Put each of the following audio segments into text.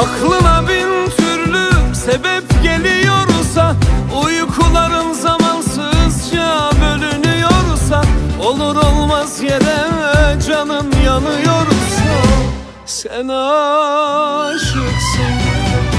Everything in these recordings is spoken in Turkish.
Aklına bin türlü sebep geliyorsa, uykuların zamansızca bölünüyorsa, olur olmaz yere canın yanıyorsa, sen aşıksın.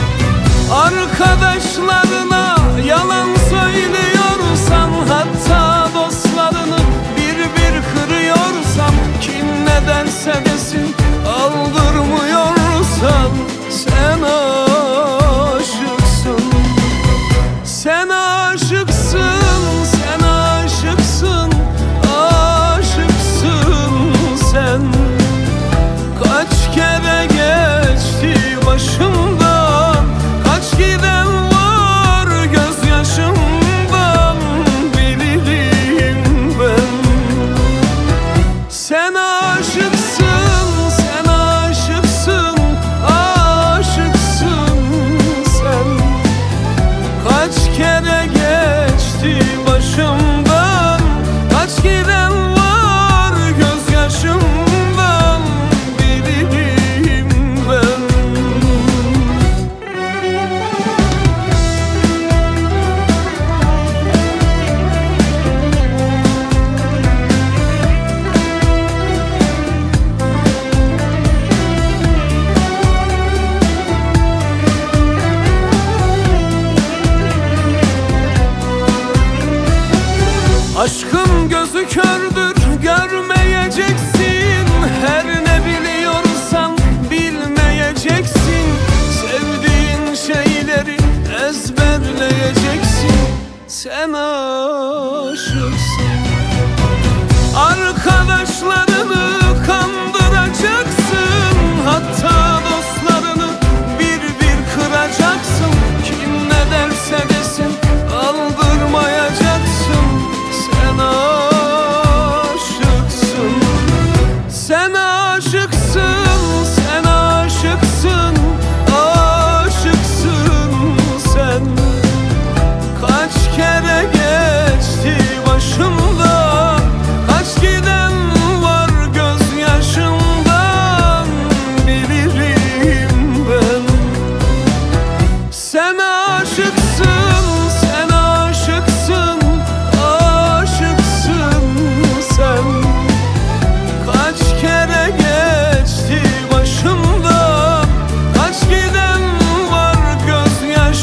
Arkadaşlarına yalan söylüyorsan, hatta dostlarını bir bir kırıyorsan, kim ne derse desin aldırmıyorsan, sen aşıksın. Sen aşıksın, sen aşıksın, aşıksın sen. Kaç kere geçti başımdan, kaç giden var gözyaşımdan, bilirim ben. Sen aşıksın, sen aşıksın, aşıksın sen. Kaç kere geçti başımdan, kaç giden var gözyaşımdan, bilirim ben. Aşkın gözü kördür, görmeyeceksin. Her ne biliyorsan bilmeyeceksin. Sevdiğin şeyleri ezberleyeceksin. Sen aşıksın. Arkadaşlarını kandıracaksın, hatta dostlarını bir bir kıracaksın. Kim ne derse desin aldırmayacaksın. Sen aşıksın. Sen aşıksın, sen aşıksın, aşıksın sen. Kaç kere geçti başımdan, kaç giden var gözyaşımdan, bilirim ben. Sen aşıksın, sen aşıksın, aşıksın sen. Kaç kere geçti başımdan, kaç giden var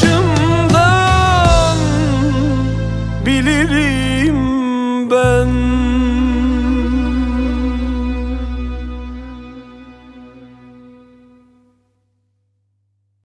gözyaşımdan, bilirim ben.